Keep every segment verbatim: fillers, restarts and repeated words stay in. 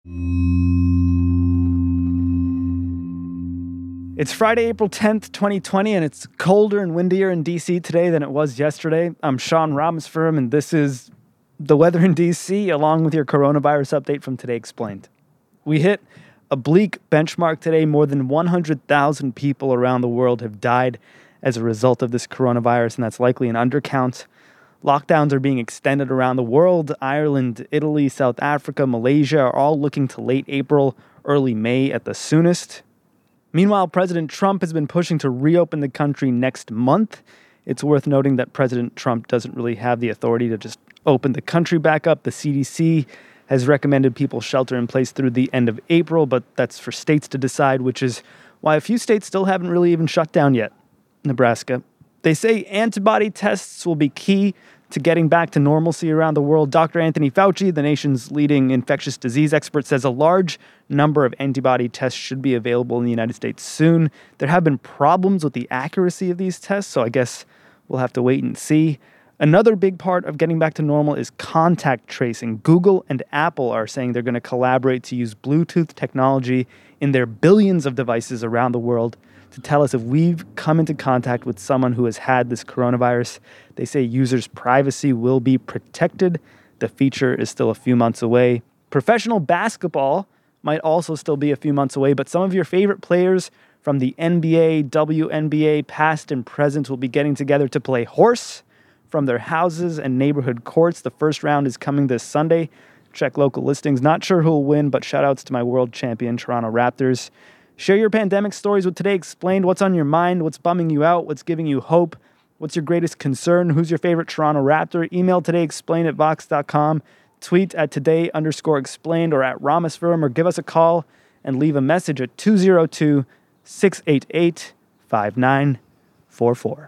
It's Friday, April tenth, twenty twenty, and it's colder and windier in D C today than it was yesterday. I'm Sean Rameswaram, and this is the weather in D C, along with your coronavirus update from Today Explained. We hit a bleak benchmark today. More than one hundred thousand people around the world have died as a result of this coronavirus, and that's likely an undercount. Lockdowns are being extended around the world. Ireland, Italy, South Africa, Malaysia are all looking to late April, early May at the soonest. Meanwhile, President Trump has been pushing to reopen the country next month. It's worth noting that President Trump doesn't really have the authority to just open the country back up. The C D C has recommended people shelter in place through the end of April, but that's for states to decide, which is why a few states still haven't really even shut down yet. Nebraska. They say antibody tests will be key to getting back to normalcy around the world. Doctor Anthony Fauci, the nation's leading infectious disease expert, says a large number of antibody tests should be available in the United States soon. There have been problems with the accuracy of these tests, so I guess we'll have to wait and see. Another big part of getting back to normal is contact tracing. Google and Apple are saying they're going to collaborate to use Bluetooth technology in their billions of devices around the world to tell us if we've come into contact with someone who has had this coronavirus. They say users' privacy will be protected. The feature is still a few months away. Professional basketball might also still be a few months away, but some of your favorite players from the N B A, W N B A, past and present, will be getting together to play horse from their houses and neighborhood courts. The first round is coming this Sunday. Check local listings. Not sure who will win, but shout outs to my world champion Toronto Raptors. Share your pandemic stories with Today Explained. What's on your mind? What's bumming you out? What's giving you hope? What's your greatest concern? Who's your favorite Toronto Raptor? Email todayexplained at vox dot com. Tweet at today underscore explained or at Rameswaram, or give us a call and leave a message at two oh two, six eight eight, five nine four four.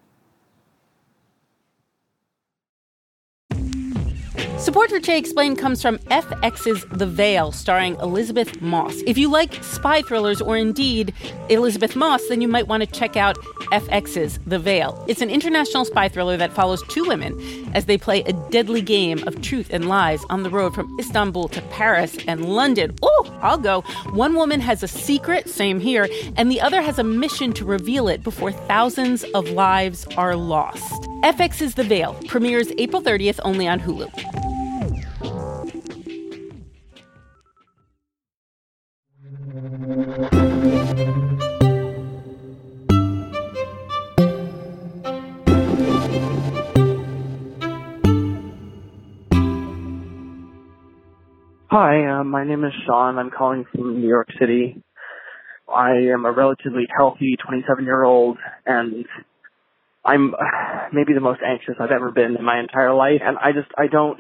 Support for Today Explained comes from F X's The Veil, starring Elizabeth Moss. If you like spy thrillers or indeed Elizabeth Moss, then you might want to check out F X's The Veil. It's an international spy thriller that follows two women as they play a deadly game of truth and lies on the road from Istanbul to Paris and London. Oh, I'll go. One woman has a secret, same here, and the other has a mission to reveal it before thousands of lives are lost. F X's The Veil premieres April thirtieth only on Hulu. Hi, uh, my name is Sean. I'm calling from New York City. I am a relatively healthy twenty-seven-year-old, and I'm maybe the most anxious I've ever been in my entire life, and I just, I don't,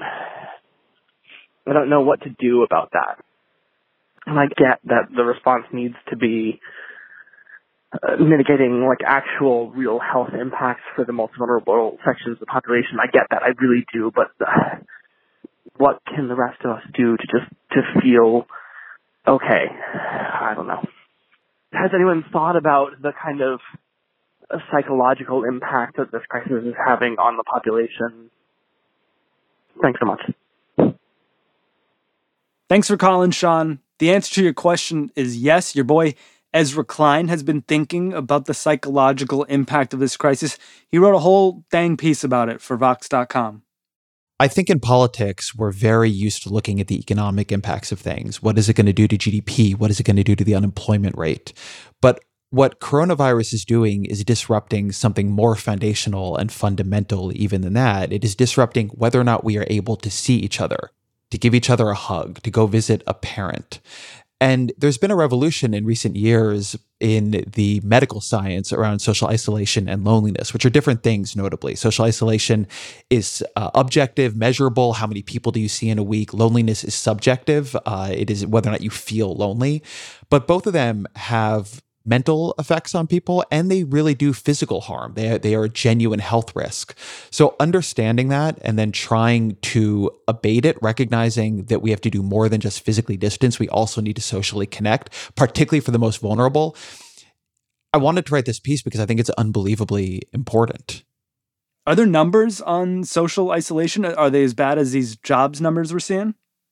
I don't know what to do about that. And I get that the response needs to be uh, mitigating, like, actual real health impacts for the most vulnerable sections of the population. I get that, I really do, but uh, what can the rest of us do to just, to feel okay? I don't know. Has anyone thought about the kind of psychological impact that this crisis is having on the population? Thanks so much. Thanks for calling, Sean. The answer to your question is yes. Your boy Ezra Klein has been thinking about the psychological impact of this crisis. He wrote a whole dang piece about it for vox dot com. I think in politics, we're very used to looking at the economic impacts of things. What is it going to do to G D P? What is it going to do to the unemployment rate? But what coronavirus is doing is disrupting something more foundational and fundamental even than that. It is disrupting whether or not we are able to see each other, to give each other a hug, to go visit a parent. And there's been a revolution in recent years in the medical science around social isolation and loneliness, which are different things, notably. Social isolation is uh, objective, measurable. How many people do you see in a week? Loneliness is subjective. Uh, it is whether or not you feel lonely. But both of them have mental effects on people, and they really do physical harm. They, they are a genuine health risk. So understanding that and then trying to abate it, recognizing that we have to do more than just physically distance, we also need to socially connect, particularly for the most vulnerable. I wanted to write this piece because I think it's unbelievably important. Are there numbers on social isolation? Are they as bad as these jobs numbers we're seeing?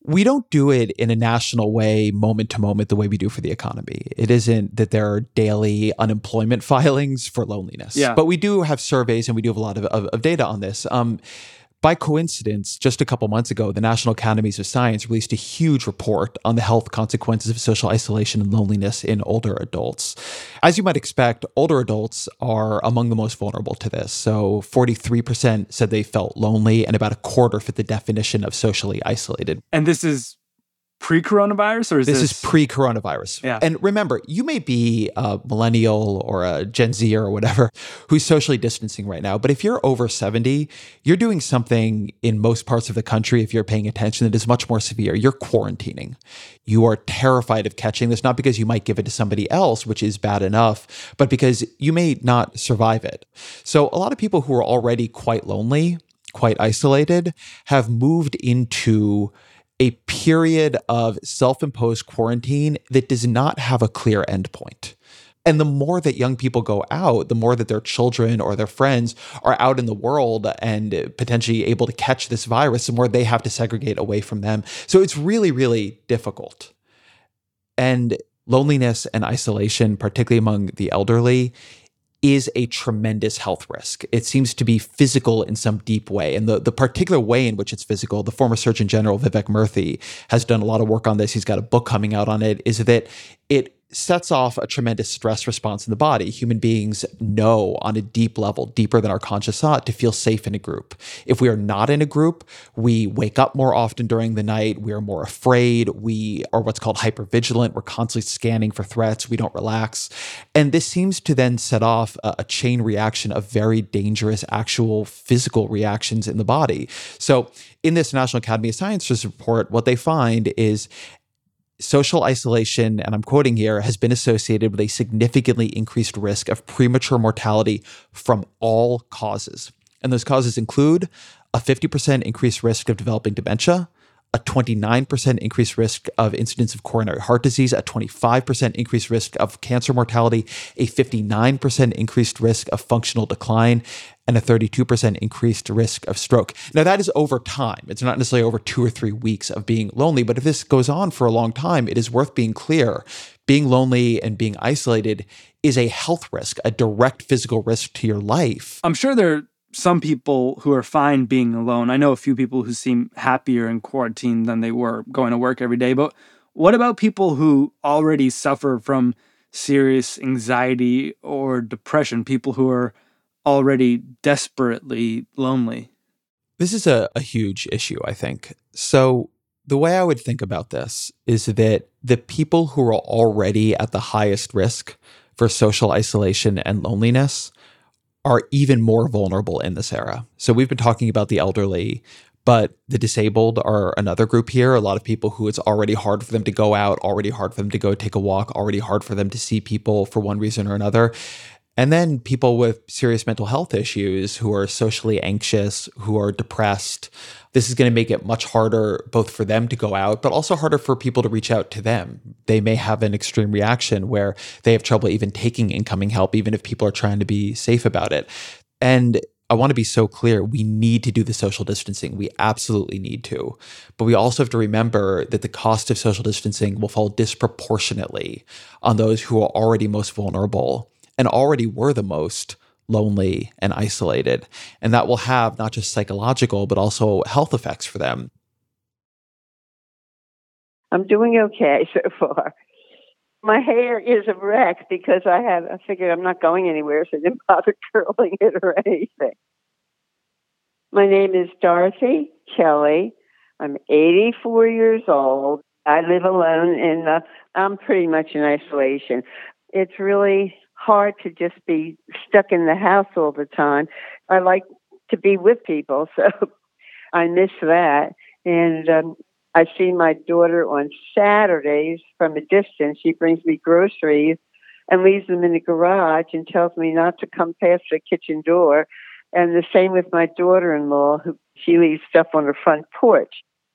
we don't do it in a national way, moment to moment, the way we do for the economy. It isn't that there are daily unemployment filings for loneliness. Yeah. But we do have surveys and we do have a lot of, of, of data on this. Um, by coincidence, just a couple months ago, the National Academies of Science released a huge report on the health consequences of social isolation and loneliness in older adults. As you might expect, older adults are among the most vulnerable to this. So forty-three percent said they felt lonely, and about a quarter fit the definition of socially isolated. And this is pre-coronavirus, or is this? This is pre-coronavirus. Yeah. And remember, you may be a millennial or a Gen Z or whatever who's socially distancing right now. But if you're over seventy, you're doing something in most parts of the country, if you're paying attention, that is much more severe. You're quarantining. You are terrified of catching this, not because you might give it to somebody else, which is bad enough, but because you may not survive it. So a lot of people who are already quite lonely, quite isolated, have moved into a period of self-imposed quarantine that does not have a clear endpoint. And the more that young people go out, the more that their children or their friends are out in the world and potentially able to catch this virus, the more they have to segregate away from them. So it's really, really difficult. And loneliness and isolation, particularly among the elderly, is a tremendous health risk. It seems to be physical in some deep way. And the, the particular way in which it's physical, the former Surgeon General Vivek Murthy has done a lot of work on this. He's got a book coming out on it, is that it sets off a tremendous stress response in the body. Human beings know on a deep level, deeper than our conscious thought, to feel safe in a group. If we are not in a group, we wake up more often during the night. We are more afraid. We are what's called hypervigilant. We're constantly scanning for threats. We don't relax. And this seems to then set off a, a chain reaction of very dangerous actual physical reactions in the body. So in this National Academy of Sciences report, what they find is social isolation, and I'm quoting here, has been associated with a significantly increased risk of premature mortality from all causes. And those causes include a fifty percent increased risk of developing dementia, a twenty-nine percent increased risk of incidence of coronary heart disease, a twenty-five percent increased risk of cancer mortality, a fifty-nine percent increased risk of functional decline, and a thirty-two percent increased risk of stroke. Now, that is over time. It's not necessarily over two or three weeks of being lonely, but if this goes on for a long time, it is worth being clear. Being lonely and being isolated is a health risk, a direct physical risk to your life. I'm sure there are some people who are fine being alone. I know a few people who seem happier in quarantine than they were going to work every day. But what about people who already suffer from serious anxiety or depression, people who are already desperately lonely? This is a, a huge issue, I think. So the way I would think about this is that the people who are already at the highest risk for social isolation and loneliness are even more vulnerable in this era. So we've been talking about the elderly, but the disabled are another group here. A lot of people who it's already hard for them to go out, already hard for them to go take a walk, already hard for them to see people for one reason or another. And then people with serious mental health issues who are socially anxious, who are depressed. This is going to make it much harder both for them to go out, but also harder for people to reach out to them. They may have an extreme reaction where they have trouble even taking incoming help, even if people are trying to be safe about it. And I want to be so clear, we need to do the social distancing. We absolutely need to. But we also have to remember that the cost of social distancing will fall disproportionately on those who are already most vulnerable and already were the most lonely and isolated. And that will have not just psychological, but also health effects for them. I'm doing okay so far. My hair is a wreck because I have, I figured I'm not going anywhere, so I didn't bother curling it or anything. My name is Dorothy Kelly. I'm eighty-four years old. I live alone and uh, I'm pretty much in isolation. It's really hard to just be stuck in the house all the time. I like to be with people, so I miss that. And um, I see my daughter on Saturdays from a distance. She brings me groceries and leaves them in the garage and tells me not to come past the kitchen door. And the same with my daughter-in-law, who she leaves stuff on her front porch.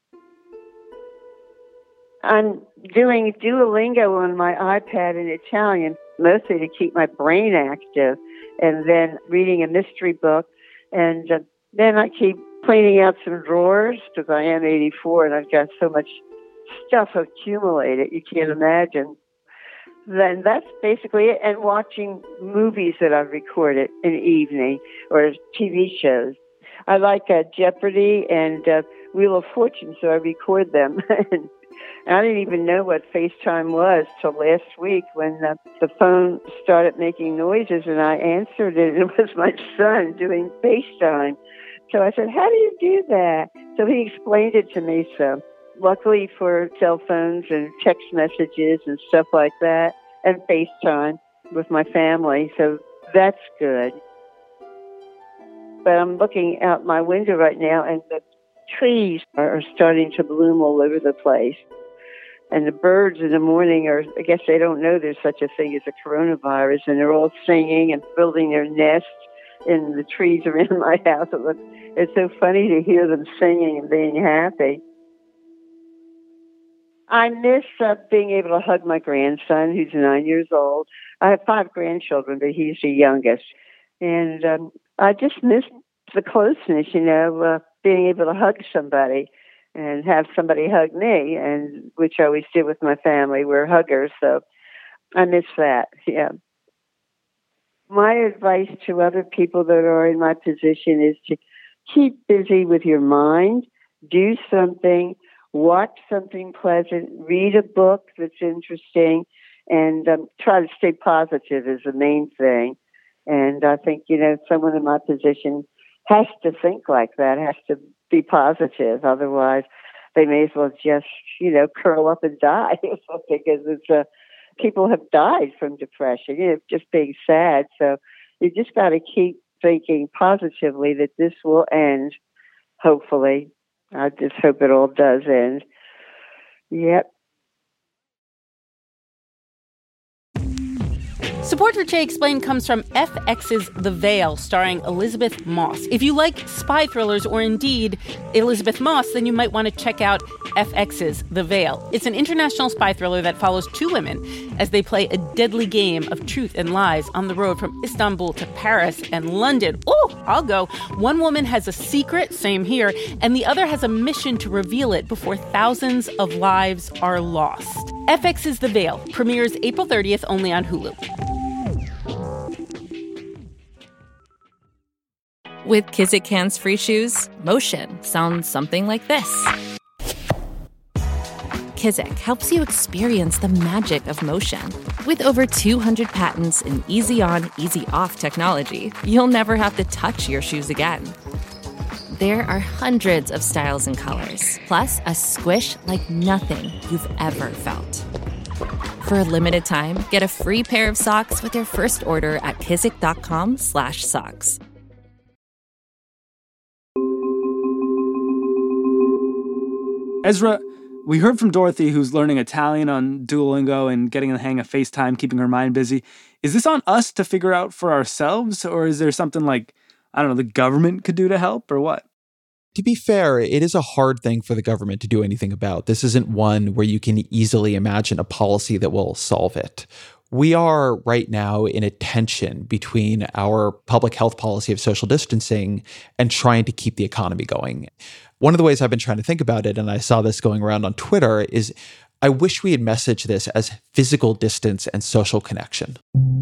I'm doing Duolingo on my iPad in Italian, mostly to keep my brain active, and then reading a mystery book. And uh, then I keep cleaning out some drawers because I am eighty-four and I've got so much stuff accumulated you can't imagine. Then that's basically it. And watching movies that I've recorded in the evening or T V shows. I like uh, Jeopardy and uh, Wheel of Fortune, so I record them. And I didn't even know what FaceTime was till last week when uh, the phone started making noises and I answered it. And it was my son doing FaceTime. So I said, how do you do that? So he explained it to me. So luckily for cell phones and text messages and stuff like that, and FaceTime with my family. So that's good. But I'm looking out my window right now, and the trees are starting to bloom all over the place. And the birds in the morning are, I guess they don't know there's such a thing as a coronavirus, and they're all singing and building their nests in the trees around my house. It's so funny to hear them singing and being happy. I miss uh, being able to hug my grandson, who's nine years old. I have five grandchildren, but he's the youngest. And um, I just miss the closeness, you know, uh, being able to hug somebody and have somebody hug me, and which I always did with my family. We're huggers, so I miss that, yeah. My advice to other people that are in my position is to keep busy with your mind, do something, watch something pleasant, read a book that's interesting, and um, try to stay positive is the main thing. And I think, you know, someone in my position has to think like that, has to be positive. Otherwise, they may as well just, you know, curl up and die because it's uh, people have died from depression, you know, just being sad. So you just got to keep thinking positively that this will end, hopefully. I just hope it all does end. Yep. Support for Che Explained comes from F X's The Veil, starring Elisabeth Moss. If you like spy thrillers or indeed Elisabeth Moss, then you might want to check out F X's The Veil. It's an international spy thriller that follows two women as they play a deadly game of truth and lies on the road from Istanbul to Paris and London. Oh, I'll go. One woman has a secret, same here, and the other has a mission to reveal it before thousands of lives are lost. F X's The Veil premieres April thirtieth only on Hulu. With Kizik hands-free shoes, motion sounds something like this. Kizik helps you experience the magic of motion. With over two hundred patents and easy-on, easy-off technology, you'll never have to touch your shoes again. There are hundreds of styles and colors, plus a squish like nothing you've ever felt. For a limited time, get a free pair of socks with your first order at kizik.com slash socks. Ezra, we heard from Dorothy, who's learning Italian on Duolingo and getting the hang of FaceTime, keeping her mind busy. Is this on us to figure out for ourselves, or is there something like, I don't know, the government could do to help, or what? To be fair, it is a hard thing for the government to do anything about. This isn't one where you can easily imagine a policy that will solve it. We are right now in a tension between our public health policy of social distancing and trying to keep the economy going. One of the ways I've been trying to think about it, and I saw this going around on Twitter, is I wish we had messaged this as physical distance and social connection.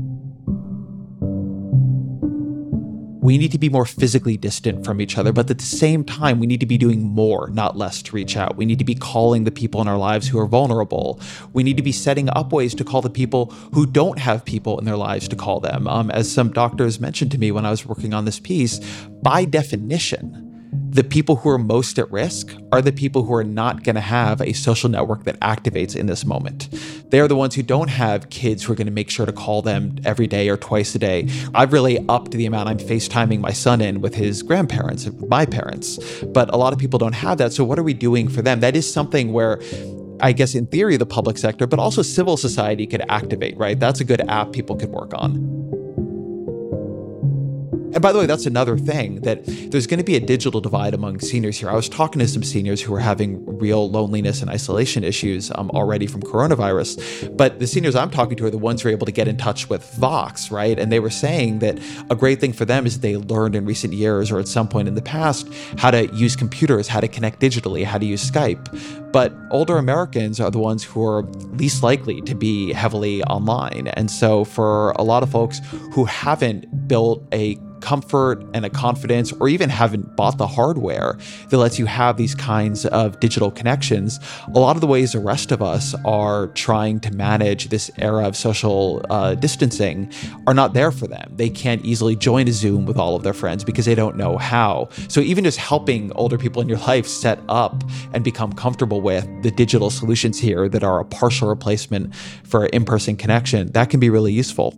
We need to be more physically distant from each other, but at the same time, we need to be doing more, not less, to reach out. We need to be calling the people in our lives who are vulnerable. We need to be setting up ways to call the people who don't have people in their lives to call them. Um, as some doctors mentioned to me when I was working on this piece, by definition, the people who are most at risk are the people who are not going to have a social network that activates in this moment. They're the ones who don't have kids who are going to make sure to call them every day or twice a day. I've really upped the amount I'm FaceTiming my son in with his grandparents and my parents, but a lot of people don't have that. So what are we doing for them? That is something where I guess in theory, the public sector, but also civil society could activate, right? That's a good app people could work on. And by the way, that's another thing, that there's going to be a digital divide among seniors here. I was talking to some seniors who are having real loneliness and isolation issues um, already from coronavirus. But the seniors I'm talking to are the ones who are able to get in touch with Vox, right? And they were saying that a great thing for them is they learned in recent years or at some point in the past how to use computers, how to connect digitally, how to use Skype. But older Americans are the ones who are least likely to be heavily online. And so for a lot of folks who haven't built a comfort and a confidence, or even haven't bought the hardware that lets you have these kinds of digital connections, a lot of the ways the rest of us are trying to manage this era of social uh, distancing are not there for them. They can't easily join a Zoom with all of their friends because they don't know how. So even just helping older people in your life set up and become comfortable with the digital solutions here that are a partial replacement for in-person connection, that can be really useful.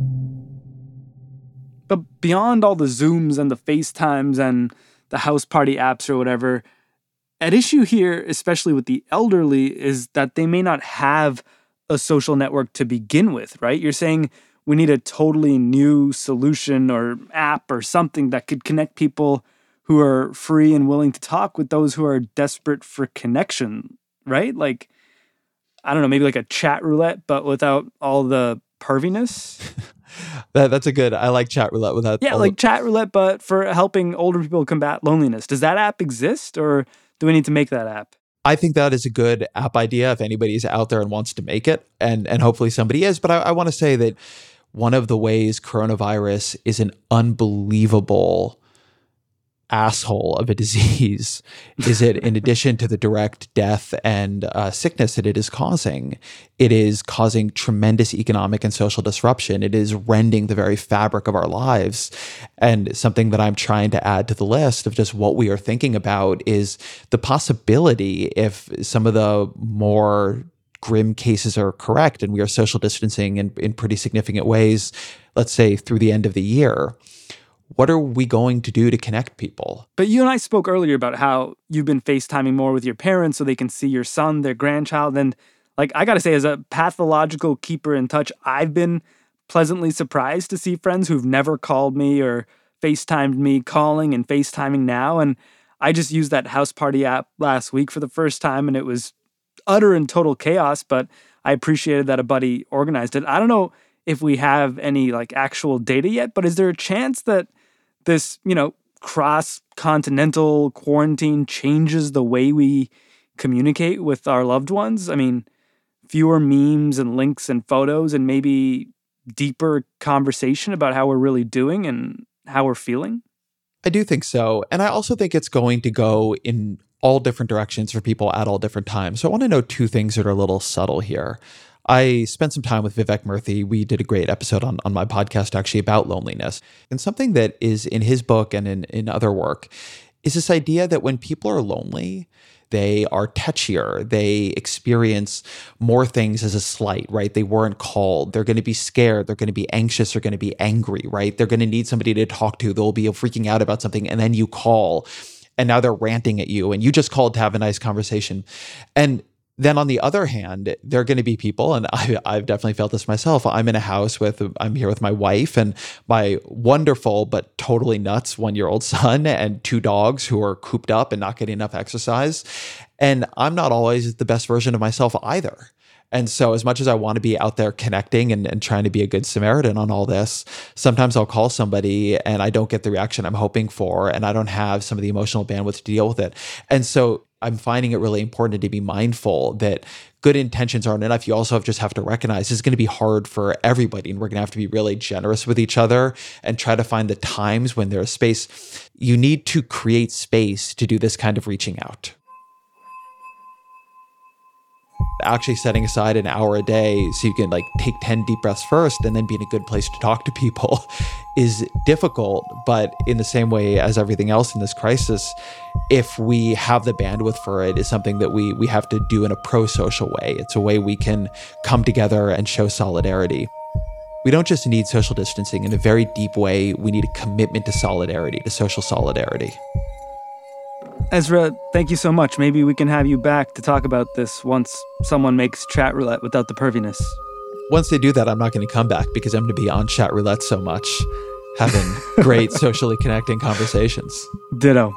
But beyond all the Zooms and the FaceTimes and the house party apps or whatever, at issue here, especially with the elderly, is that they may not have a social network to begin with, right? You're saying we need a totally new solution or app or something that could connect people who are free and willing to talk with those who are desperate for connection, right? Like, I don't know, maybe like a chat roulette, but without all the perviness. That, that's a good, I like chat roulette without. Yeah, like the... chat roulette, but for helping older people combat loneliness. Does that app exist, or do we need to make that app? I think that is a good app idea if anybody's out there and wants to make it, and, and hopefully somebody is. But I, I want to say that one of the ways coronavirus is an unbelievable asshole of a disease is it, in addition to the direct death and uh, sickness that it is causing, it is causing tremendous economic and social disruption. It is rending the very fabric of our lives. And something that I'm trying to add to the list of just what we are thinking about is the possibility, if some of the more grim cases are correct and we are social distancing in, in pretty significant ways, let's say through the end of the year, what are we going to do to connect people? But you and I spoke earlier about how you've been FaceTiming more with your parents so they can see your son, their grandchild. And like, I got to say, as a pathological keeper in touch, I've been pleasantly surprised to see friends who've never called me or FaceTimed me calling and FaceTiming now. And I just used that house party app last week for the first time, and it was utter and total chaos, but I appreciated that a buddy organized it. I don't know if we have any like actual data yet, but is there a chance that this, you know, cross-continental quarantine changes the way we communicate with our loved ones? I mean, fewer memes and links and photos and maybe deeper conversation about how we're really doing and how we're feeling? I do think so. And I also think it's going to go in all different directions for people at all different times. So I want to know two things that are a little subtle here. I spent some time with Vivek Murthy. We did a great episode on, on my podcast actually about loneliness. And something that is in his book and in, in other work is this idea that when people are lonely, they are touchier. They experience more things as a slight, right? They weren't called. They're going to be scared. They're going to be anxious. They're going to be angry, right? They're going to need somebody to talk to. They'll be freaking out about something. And then you call and now they're ranting at you and you just called to have a nice conversation. And then on the other hand, there are going to be people, and I, I've definitely felt this myself. I'm in a house with, I'm here with my wife and my wonderful but totally nuts one-year-old son and two dogs who are cooped up and not getting enough exercise. And I'm not always the best version of myself either. And so as much as I want to be out there connecting and, and trying to be a good Samaritan on all this, sometimes I'll call somebody and I don't get the reaction I'm hoping for, and I don't have some of the emotional bandwidth to deal with it. And so I'm finding it really important to be mindful that good intentions aren't enough. You also have just have to recognize it's going to be hard for everybody, and we're going to have to be really generous with each other and try to find the times when there's space. You need to create space to do this kind of reaching out. Actually setting aside an hour a day so you can like take ten deep breaths first and then be in a good place to talk to people is difficult. But in the same way as everything else in this crisis, if we have the bandwidth for it, is something that we we have to do in a pro-social way. It's a way we can come together and show solidarity. We don't just need social distancing. In a very deep way, we need a commitment to solidarity, to social solidarity. Ezra, thank you so much. Maybe we can have you back to talk about this once someone makes chat roulette without the perviness. Once they do that, I'm not going to come back because I'm going to be on chat roulette so much. having great socially connecting conversations. Ditto.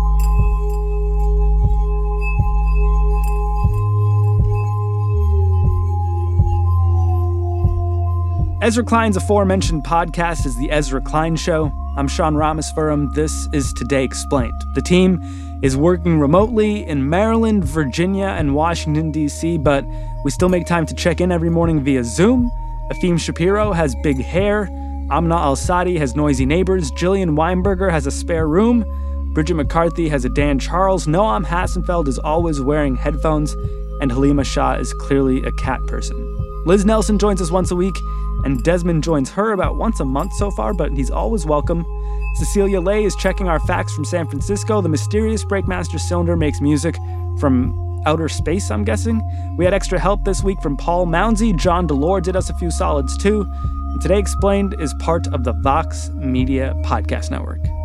Ezra Klein's aforementioned podcast is The Ezra Klein Show. I'm Sean Rameswaram. This is Today Explained. The team is working remotely in Maryland, Virginia, and Washington, D C, but we still make time to check in every morning via Zoom. Afim Shapiro has big hair. Amna Al-Sadi has noisy neighbors. Jillian Weinberger has a spare room. Bridget McCarthy has a Dan Charles. Noam Hassenfeld is always wearing headphones. And Halima Shah is clearly a cat person. Liz Nelson joins us once a week, and Desmond joins her about once a month so far, but he's always welcome. Cecilia Lay is checking our facts from San Francisco. The mysterious Breakmaster Cylinder makes music from outer space, I'm guessing. We had extra help this week from Paul Mounsey. John Delore did us a few solids too. And Today Explained is part of the Vox Media Podcast Network.